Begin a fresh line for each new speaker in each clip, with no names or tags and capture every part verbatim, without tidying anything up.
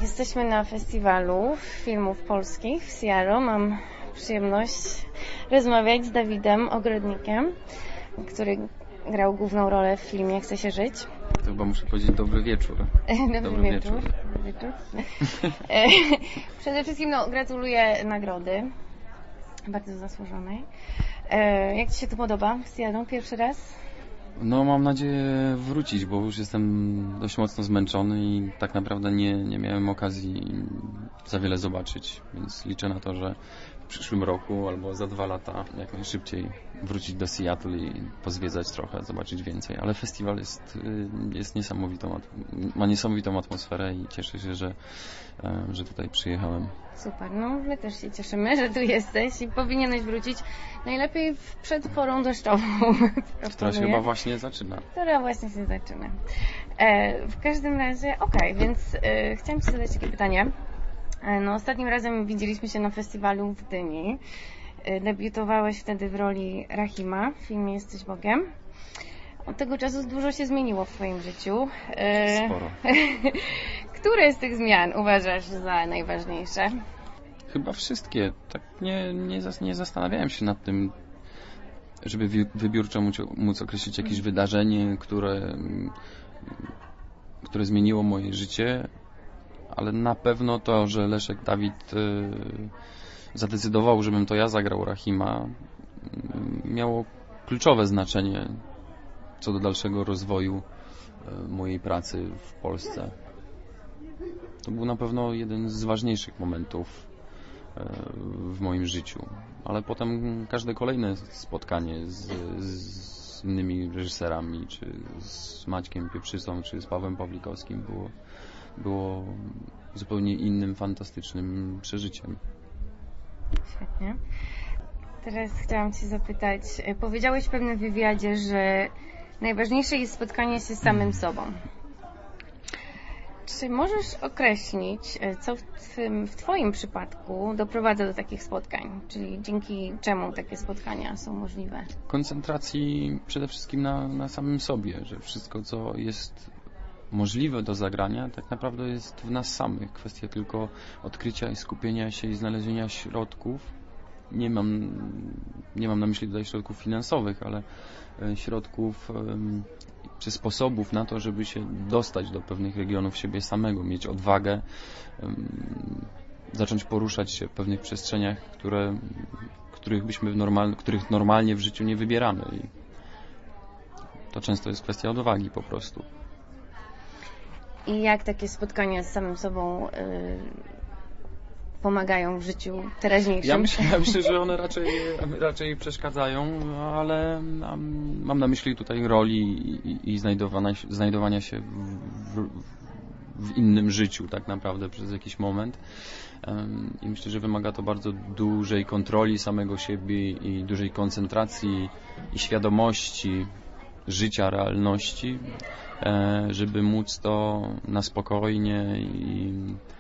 Jesteśmy na festiwalu filmów polskich w Seattle. Mam przyjemność rozmawiać z Dawidem Ogrodnikiem, który grał główną rolę w filmie Chce się żyć.
To chyba muszę powiedzieć dobry wieczór.
Dobry, dobry wieczór.
wieczór.
Dobry wieczór. Przede wszystkim no, gratuluję nagrody. Bardzo zasłużonej. Jak Ci się to podoba w Seattle pierwszy raz?
No mam nadzieję wrócić, bo już jestem dość mocno zmęczony i tak naprawdę nie, nie miałem okazji za wiele zobaczyć, więc liczę na to, że w przyszłym roku albo za dwa lata jak najszybciej wrócić do Seattle i pozwiedzać trochę, zobaczyć więcej. Ale festiwal jest, jest niesamowitą, ma niesamowitą atmosferę i cieszę się, że, że tutaj przyjechałem.
Super, no my też się cieszymy, że tu jesteś i powinieneś wrócić najlepiej przed porą deszczową.
Która się chyba właśnie zaczyna.
Która właśnie się zaczyna. E, w każdym razie, okej, okay, więc e, chciałam Ci zadać takie pytanie. E, no ostatnim razem widzieliśmy się na festiwalu w Gdyni. E, debiutowałeś wtedy w roli Rahima w filmie Jesteś Bogiem. Od tego czasu dużo się zmieniło w Twoim życiu. E,
Sporo.
Które z tych zmian uważasz za najważniejsze?
Chyba wszystkie. Tak nie, nie, nie zastanawiałem się nad tym, żeby wybiórczo móc, móc określić jakieś mm. wydarzenie, które, które zmieniło moje życie, ale na pewno to, że Leszek Dawid y, zadecydował, żebym to ja zagrał Rahima, y, miało kluczowe znaczenie co do dalszego rozwoju y, mojej pracy w Polsce. To był na pewno jeden z ważniejszych momentów w moim życiu, ale potem każde kolejne spotkanie z, z innymi reżyserami, czy z Maćkiem Pieprzysą, czy z Pawłem Pawlikowskim było, było zupełnie innym, fantastycznym przeżyciem.
Świetnie. Teraz chciałam Cię zapytać, powiedziałeś w pewnym wywiadzie, że najważniejsze jest spotkanie się z samym sobą. Czy możesz określić, co w, twym, w Twoim przypadku doprowadza do takich spotkań? Czyli dzięki czemu takie spotkania są możliwe?
Koncentracji przede wszystkim na, na samym sobie, że wszystko, co jest możliwe do zagrania, tak naprawdę jest w nas samych. Kwestia tylko odkrycia i skupienia się i znalezienia środków. Nie mam, nie mam na myśli tutaj środków finansowych, ale środków czy sposobów na to, żeby się dostać do pewnych regionów siebie samego, mieć odwagę, um, zacząć poruszać się w pewnych przestrzeniach, które, których byśmy w normal, których normalnie w życiu nie wybieramy. I to często jest kwestia odwagi po prostu.
I jak takie spotkania z samym sobą yy, pomagają w życiu teraźniejszym?
Ja myślę, ja myślę, że one raczej, raczej przeszkadzają, ale mam na myśli tutaj roli i, i znajdowania, znajdowania się w, w, w innym życiu tak naprawdę przez jakiś moment. I myślę, że wymaga to bardzo dużej kontroli samego siebie i dużej koncentracji i świadomości życia, realności, żeby móc to na spokojnie i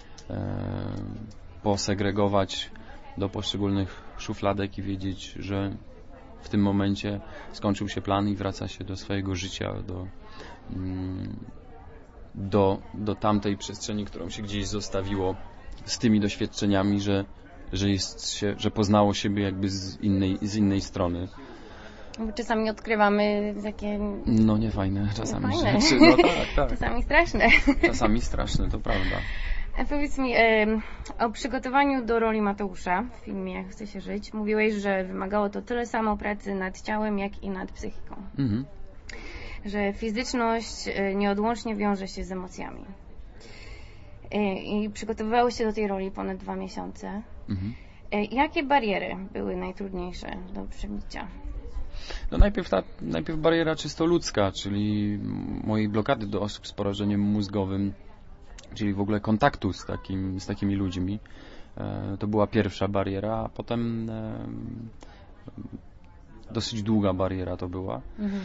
posegregować do poszczególnych szufladek i wiedzieć, że w tym momencie skończył się plan i wraca się do swojego życia, do, do, do tamtej przestrzeni, którą się gdzieś zostawiło, z tymi doświadczeniami, że, że, jest się, że poznało siebie jakby z innej, z innej strony.
Bo czasami odkrywamy takie...
No niefajne czasami
niefajne.
rzeczy. No tak, tak.
Czasami straszne.
Czasami straszne, to prawda.
A powiedz mi, e, o przygotowaniu do roli Mateusza w filmie Chce się żyć. Mówiłeś, że wymagało to tyle samo pracy nad ciałem, jak i nad psychiką. Mhm. Że fizyczność nieodłącznie wiąże się z emocjami. E, I przygotowywałeś się do tej roli ponad dwa miesiące. Mhm. E, jakie bariery były najtrudniejsze do przebicia?
No najpierw, ta, najpierw bariera czysto ludzka, czyli mojej blokady do osób z porażeniem mózgowym, czyli w ogóle kontaktu z, takim, z takimi ludźmi. E, to była pierwsza bariera, a potem e, dosyć długa bariera to była. Mhm.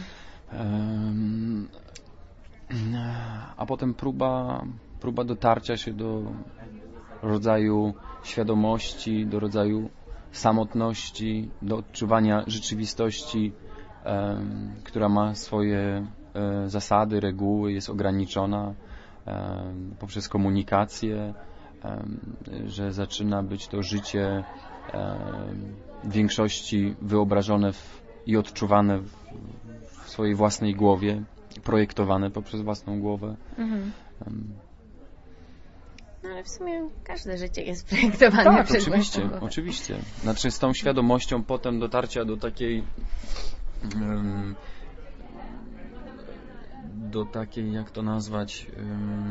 E, a potem próba, próba dotarcia się do rodzaju świadomości, do rodzaju samotności, do odczuwania rzeczywistości, e, która ma swoje e, zasady, reguły, jest ograniczona. poprzez komunikację, że zaczyna być to życie w większości wyobrażone w, i odczuwane w, w swojej własnej głowie, projektowane poprzez własną głowę. Mhm.
No ale w sumie każde życie jest projektowane
tak,
przez
oczywiście,
własną głowę.
oczywiście. Znaczy z tą świadomością potem dotarcia do takiej um, do takiej, jak to nazwać, um,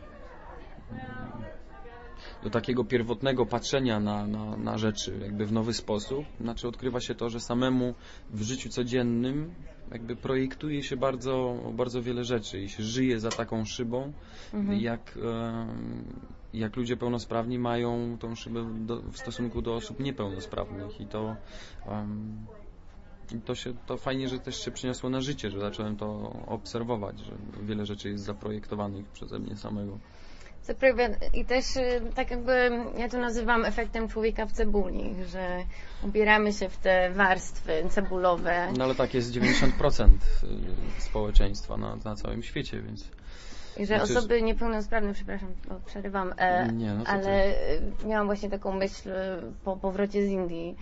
do takiego pierwotnego patrzenia na, na, na rzeczy jakby w nowy sposób. Znaczy odkrywa się to, że samemu w życiu codziennym jakby projektuje się bardzo, bardzo wiele rzeczy i się żyje za taką szybą, mhm. jak, jak ludzie pełnosprawni mają tą szybę do, w stosunku do osób niepełnosprawnych i to um, to się, to fajnie, że też się przyniosło na życie, że zacząłem to obserwować, że wiele rzeczy jest zaprojektowanych przeze mnie samego.
I też tak jakby ja to nazywam efektem człowieka w cebuli, że ubieramy się w te warstwy cebulowe.
No ale tak jest dziewięćdziesiąt procent społeczeństwa na, na całym świecie, więc...
I że znaczy, osoby niepełnosprawne, przepraszam, bo przerywam, e, nie, no ale ty? miałam właśnie taką myśl po powrocie z Indii,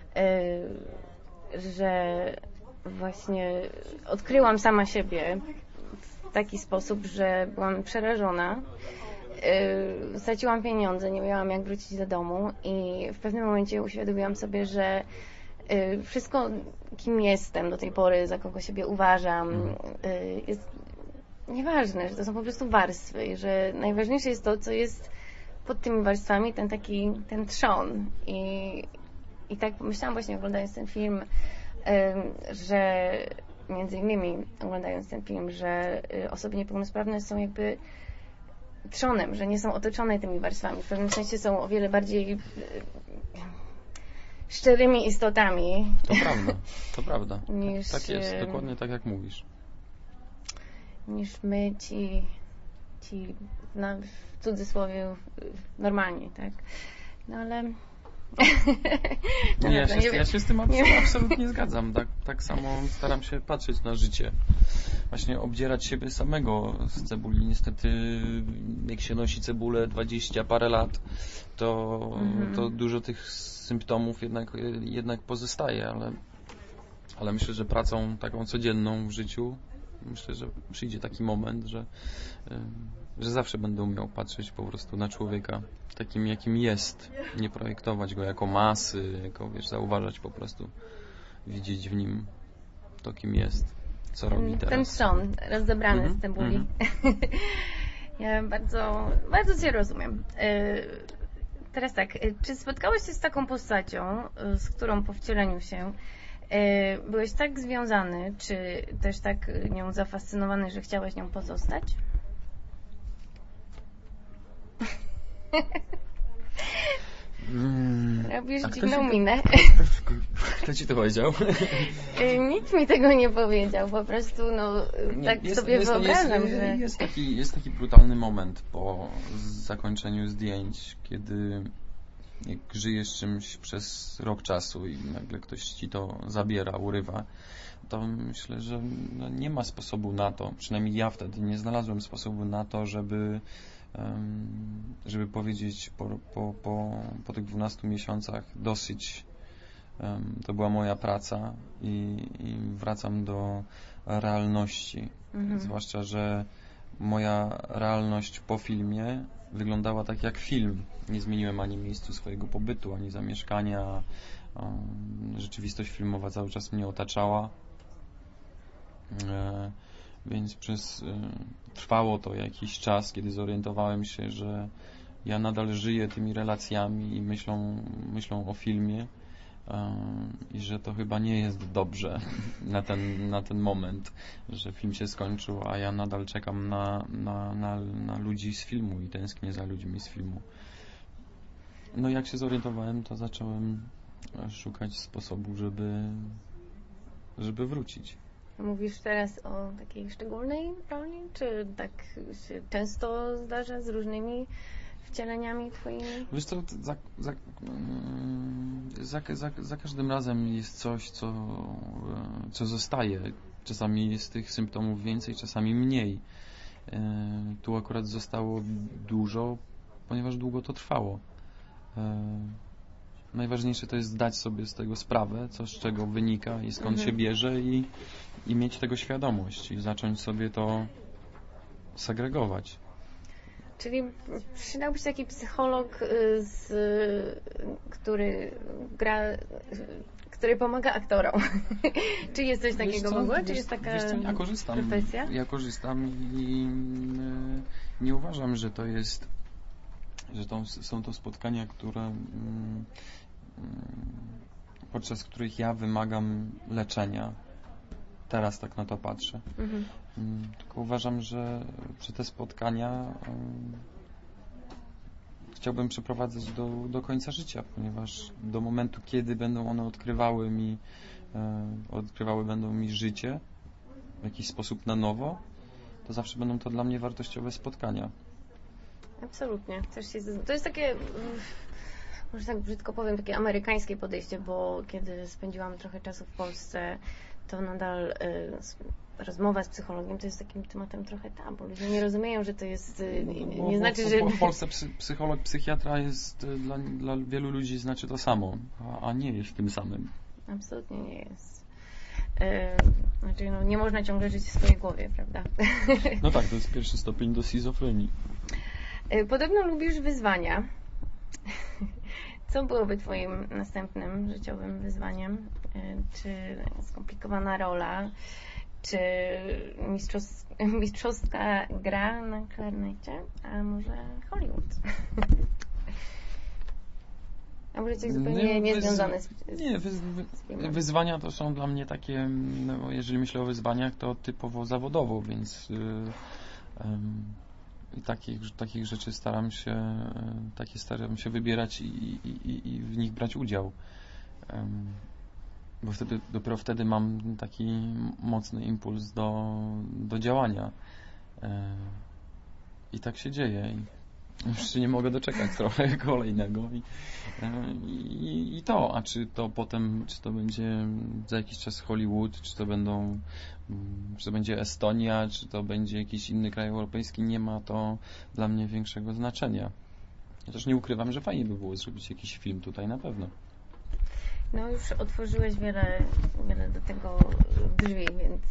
e, że właśnie odkryłam sama siebie w taki sposób, że byłam przerażona. Yy, straciłam pieniądze, nie miałam jak wrócić do domu i w pewnym momencie uświadomiłam sobie, że yy, wszystko, kim jestem do tej pory, za kogo siebie uważam, yy, jest nieważne, że to są po prostu warstwy i że najważniejsze jest to, co jest pod tymi warstwami, ten taki, ten trzon. I, i tak myślałam właśnie, oglądając ten film, yy, że między innymi oglądając ten film, że yy, osoby niepełnosprawne są jakby trzonem, że nie są otoczone tymi warstwami. W pewnym sensie są o wiele bardziej szczerymi istotami.
To prawda, to prawda.
Niż,
tak, tak jest, dokładnie tak jak mówisz.
Niż my ci, ci na, w cudzysłowie normalnie, tak? No ale...
no, nie, ja, się, nie ja się z tym absolutnie, absolutnie zgadzam. Tak, tak samo staram się patrzeć na życie. Właśnie obdzierać siebie samego z cebuli. Niestety jak się nosi cebulę dwadzieścia parę lat, to, mm-hmm. to dużo tych symptomów jednak, jednak pozostaje, ale, ale myślę, że pracą taką codzienną w życiu, myślę, że przyjdzie taki moment, że, że zawsze będę umiał patrzeć po prostu na człowieka takim, jakim jest. Nie projektować go jako masy, jako, wiesz, zauważać po prostu, widzieć w nim to, kim jest, co robi teraz.
Ten son rozebrany mm-hmm. z cebuli. Mm-hmm. Ja bardzo, bardzo Cię rozumiem. Teraz tak, czy spotkałeś się z taką postacią, z którą po wcieleniu się byłeś tak związany, czy też tak nią zafascynowany, że chciałeś nią pozostać? Mm, Robisz dziwną minę.
Kto ci to powiedział?
Nikt mi tego nie powiedział, po prostu no nie, tak jest, sobie jest, wyobrażam,
jest,
że...
Jest taki, jest taki brutalny moment po zakończeniu zdjęć, kiedy jak żyjesz czymś przez rok czasu i nagle ktoś ci to zabiera, urywa, to myślę, że no nie ma sposobu na to, przynajmniej ja wtedy nie znalazłem sposobu na to, żeby żeby powiedzieć po, po, po, po tych dwunastu miesiącach dosyć, um, to była moja praca i, i wracam do realności. Mhm. Zwłaszcza, że moja realność po filmie wyglądała tak jak film. Nie zmieniłem ani miejscu swojego pobytu, ani zamieszkania. Um, rzeczywistość filmowa cały czas mnie otaczała. E, Więc przez, y, trwało to jakiś czas, kiedy zorientowałem się, że ja nadal żyję tymi relacjami i myślą, myślą o filmie y, i że to chyba nie jest dobrze na ten, na ten moment, że film się skończył, a ja nadal czekam na, na, na, na ludzi z filmu i tęsknię za ludźmi z filmu. No jak się zorientowałem, to zacząłem szukać sposobu, żeby, żeby wrócić.
Mówisz teraz o takiej szczególnej roli? Czy tak się często zdarza z różnymi wcieleniami twoimi?
Wiesz co, za, za, za, za, za każdym razem jest coś, co, co zostaje. Czasami jest tych symptomów więcej, czasami mniej. Tu akurat zostało dużo, ponieważ długo to trwało. Najważniejsze to jest zdać sobie z tego sprawę, co z czego wynika i skąd mhm. się bierze i, i mieć tego świadomość i zacząć sobie to segregować.
Czyli przydałby się taki psycholog, z, który gra, który pomaga aktorom. Czy jest coś takiego w ogóle? Czy jest taka
wiesz co, ja korzystam,
profesja?
Ja korzystam i nie uważam, że to jest, że to są to spotkania, które podczas których ja wymagam leczenia. Teraz tak na to patrzę. Mhm. Tylko uważam, że, że te spotkania um, chciałbym przeprowadzać do, do końca życia, ponieważ do momentu, kiedy będą one odkrywały mi um, odkrywały będą mi życie w jakiś sposób na nowo, to zawsze będą to dla mnie wartościowe spotkania.
Absolutnie. Też jest, to jest takie, może tak brzydko powiem, takie amerykańskie podejście, bo kiedy spędziłam trochę czasu w Polsce, to nadal y, rozmowa z psychologiem to jest takim tematem trochę tabu. Ludzie nie rozumieją, że to jest... Y, nie, nie bo, znaczy,
bo,
że...
W Polsce psy, psycholog, psychiatra jest y, dla, dla wielu ludzi znaczy to samo, a, a nie jest tym samym.
Absolutnie nie jest. Y, znaczy, no, nie można ciągle żyć w swojej głowie, prawda?
No tak, to jest pierwszy stopień do schizofrenii.
Y, podobno lubisz wyzwania. Co byłoby twoim następnym życiowym wyzwaniem? Czy skomplikowana rola, czy mistrzows mistrzowska gra na klarnecie, a może Hollywood? A może coś zupełnie niezwiązane z, z
Nie, wyz wy wyzwania to są dla mnie takie, no, jeżeli myślę o wyzwaniach, to typowo zawodowo, więc yy, yy, i takich, takich rzeczy staram się, takie staram się wybierać i, i, i w nich brać udział. Um, bo wtedy, dopiero wtedy mam taki mocny impuls do, do działania. E, I tak się dzieje. I już się nie mogę doczekać trochę kolejnego. I, i, I to, a czy to potem, czy to będzie za jakiś czas Hollywood, czy to będą, czy to będzie Estonia, czy to będzie jakiś inny kraj europejski, nie ma to dla mnie większego znaczenia. Ja też nie ukrywam, że fajnie by było zrobić jakiś film tutaj na pewno.
No już otworzyłeś wiele, wiele do tego drzwi, więc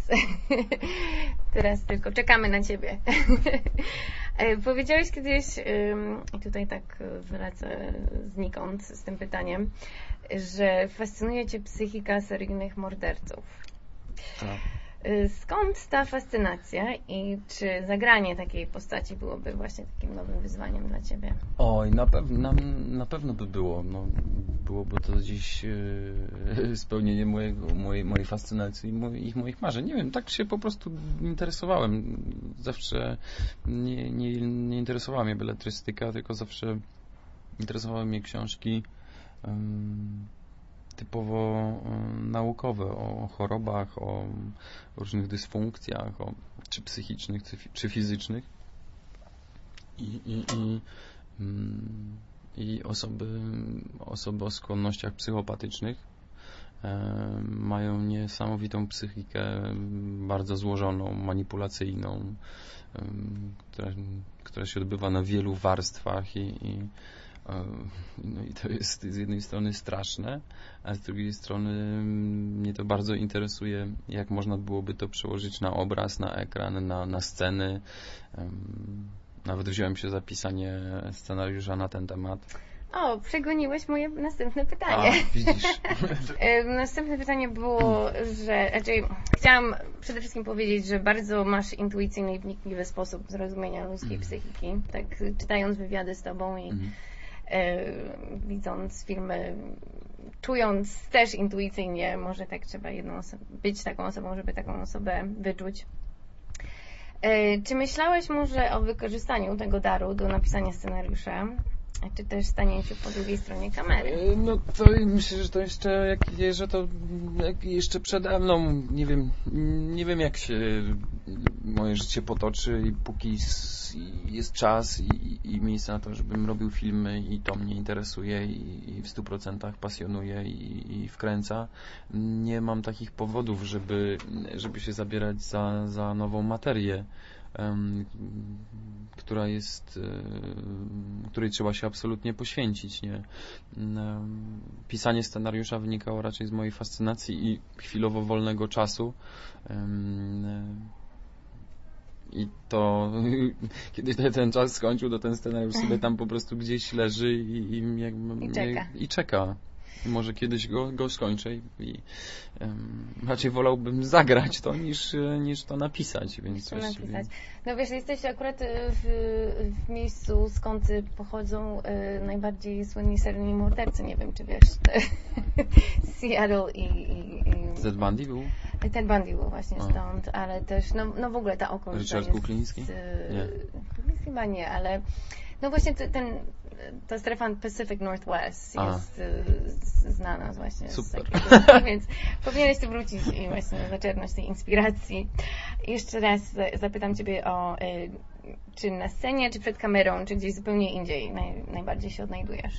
teraz tylko czekamy na Ciebie. Powiedziałeś kiedyś, i tutaj tak wylecę znikąd z tym pytaniem, że fascynuje Cię psychika seryjnych morderców.
Tak.
Skąd ta fascynacja i czy zagranie takiej postaci byłoby właśnie takim nowym wyzwaniem dla Ciebie?
Oj, na, pew na, na pewno by było. No, byłoby to gdzieś yy, spełnienie mojego, mojej, mojej fascynacji i moich, moich marzeń. Nie wiem, tak się po prostu interesowałem. Zawsze nie, nie, nie interesowała mnie beletrystyka, tylko zawsze interesowały mnie książki yy, typowo y, naukowe, o chorobach, o różnych dysfunkcjach, o, czy psychicznych, czy, czy fizycznych. I, i, i, mm, i osoby, osoby o skłonnościach psychopatycznych e, mają niesamowitą psychikę, bardzo złożoną, manipulacyjną, e, która, która się odbywa na wielu warstwach i, i No i to jest z jednej strony straszne, a z drugiej strony mnie to bardzo interesuje, jak można byłoby to przełożyć na obraz, na ekran, na, na sceny. Nawet wziąłem się za pisanie scenariusza na ten temat.
O, przegoniłeś moje następne pytanie.
A, widzisz.
Następne pytanie było, że raczej chciałam przede wszystkim powiedzieć, że bardzo masz intuicyjny i wnikliwy sposób zrozumienia ludzkiej psychiki. Tak czytając wywiady z Tobą i mm. widząc filmy, czując też intuicyjnie, może tak trzeba jedną osobę, być taką osobą, żeby taką osobę wyczuć. Czy myślałeś może o wykorzystaniu tego daru do napisania scenariusza, czy też stanięciu po drugiej stronie kamery?
No to myślę, że to jeszcze, jak, że to jak jeszcze przede mną, nie wiem, nie wiem jak się moje życie potoczy i póki jest czas i, i miejsce na to, żebym robił filmy i to mnie interesuje i, i w stu procentach pasjonuje i, i wkręca, nie mam takich powodów, żeby, żeby się zabierać za, za nową materię. um, która jest, której trzeba się absolutnie poświęcić, nie? Pisanie scenariusza wynikało raczej z mojej fascynacji i chwilowo wolnego czasu. I to kiedy ten czas skończył, to ten scenariusz sobie tam po prostu gdzieś leży i, i, jakby,
I czeka.
I czeka. Może kiedyś go, go skończę i, i um, raczej wolałbym zagrać to niż, niż to napisać. Więc
to
właściwie...
napisać. No wiesz, jesteś akurat w, w miejscu, skąd pochodzą e, najbardziej słynni seryjni mordercy. Nie wiem, czy wiesz. Seattle i, i, i...
Ted Bundy był?
Ted Bundy był właśnie
A.
stąd, ale też, no, no w ogóle ta okolica
Richard
jest...
Kukliński? Nie.
Kukliński chyba nie, ale no właśnie ten, ta strefa Pacific Northwest
A.
jest y, znana właśnie
Super.
z takiego, więc powinieneś tu wrócić i właśnie zaczerpnąć tej inspiracji. Jeszcze raz zapytam Ciebie o y, czy na scenie, czy przed kamerą, czy gdzieś zupełnie indziej naj, najbardziej się odnajdujesz?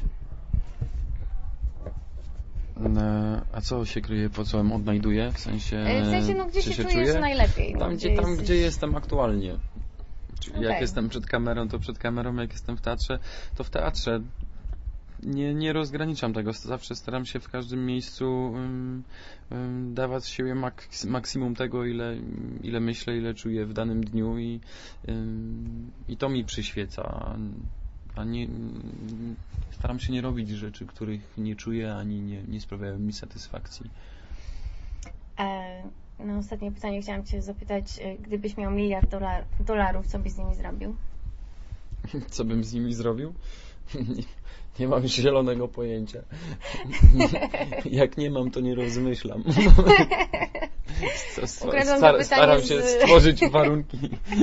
A co się kryje, po co ją odnajduję? W sensie,
W sensie, no gdzie się,
się
czujesz
czuję?
najlepiej? No,
Tam,
gdzie,
gdzie, tam
jesteś...
gdzie jestem aktualnie. Czyli
Okay.
Jak jestem przed kamerą, to przed kamerą, jak jestem w teatrze, to w teatrze. Nie, nie rozgraniczam tego. Zawsze staram się w każdym miejscu um, um, dawać z siebie mak- maksimum tego, ile, ile myślę, ile czuję w danym dniu i, um, i to mi przyświeca. A nie, staram się nie robić rzeczy, których nie czuję, ani nie, nie sprawiają mi satysfakcji.
E, na ostatnie pytanie chciałam Cię zapytać, gdybyś miał miliard dolar, dolarów, co byś z nimi zrobił?
Co bym z nimi zrobił? Nie, nie mam zielonego pojęcia. Jak nie mam, to nie rozmyślam. Star, staram się
z...
stworzyć warunki.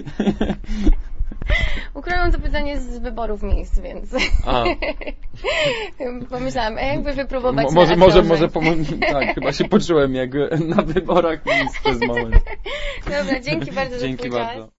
Ukradłam to pytanie z wyborów miejsc, więc
A.
pomyślałam, jakby wypróbować
Mo, może,
na
może,
aktorze.
może pom- tak, chyba się poczułem jak na wyborach miejsc przez moment.
Dobra, dzięki bardzo
Dzięki
za twój
bardzo.
czas.